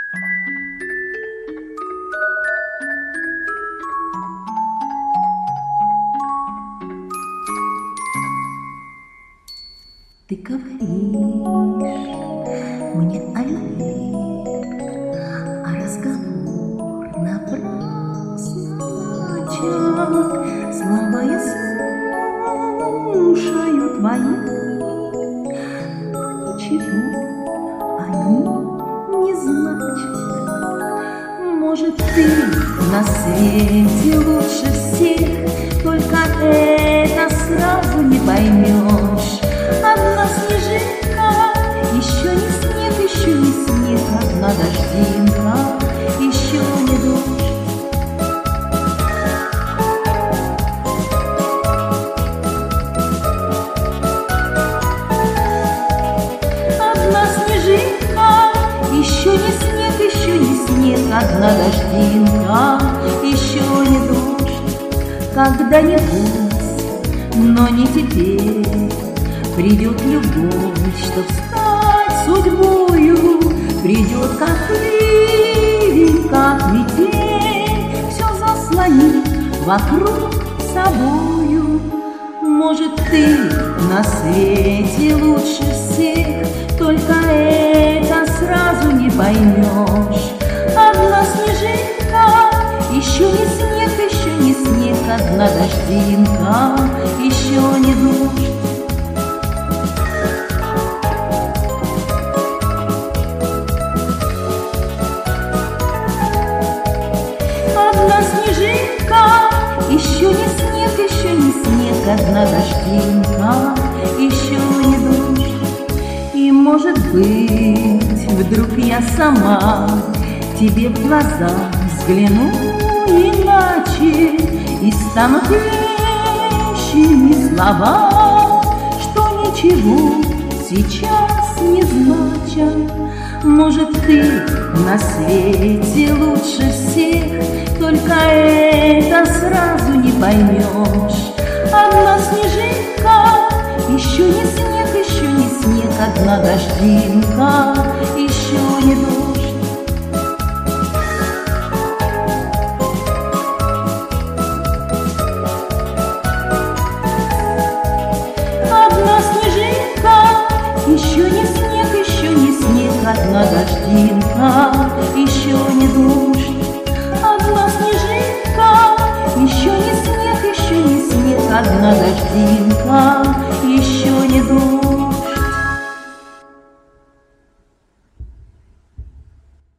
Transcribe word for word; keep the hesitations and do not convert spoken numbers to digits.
Ты говоришь мне о любви, а разговор напрасно начат. Слова я слушаю твои, но ничего они не значат. Может, ты на свете лучше всех, только это сразу не поймешь. Одна снежинка, еще не снег, еще не снег, одна дождинка, еще не дождь. Одна снежинка, еще не снег, еще не снег, одна дождинка, еще не дождь. Когда-нибудь, но не теперь, придет любовь, чтоб стать судьбою, придет как ливень, как метель, все заслонит вокруг собою. Может, ты на свете лучше всех, только это сразу не поймешь. Одна снежинка, еще не снег, еще не снег, одна дождинка, еще не дождь. Одна снежинка, еще не снег, еще не снег, одна дождинка, еще не дождь. И, может быть, вдруг я сама тебе в глаза взгляну иначе, и станут вещими слова, что ничего сейчас не значат. Может, ты на свете лучше всех, только это сразу не поймешь. Одна снежинка, еще не снег, еще не снег, одна дождинка, еще не дождь. Одна снежинка, еще не снег, еще не снег, одна дождинка, еще не дождь. Одна снежинка, еще не снег, еще не снег, одна дождинка, еще не дождь.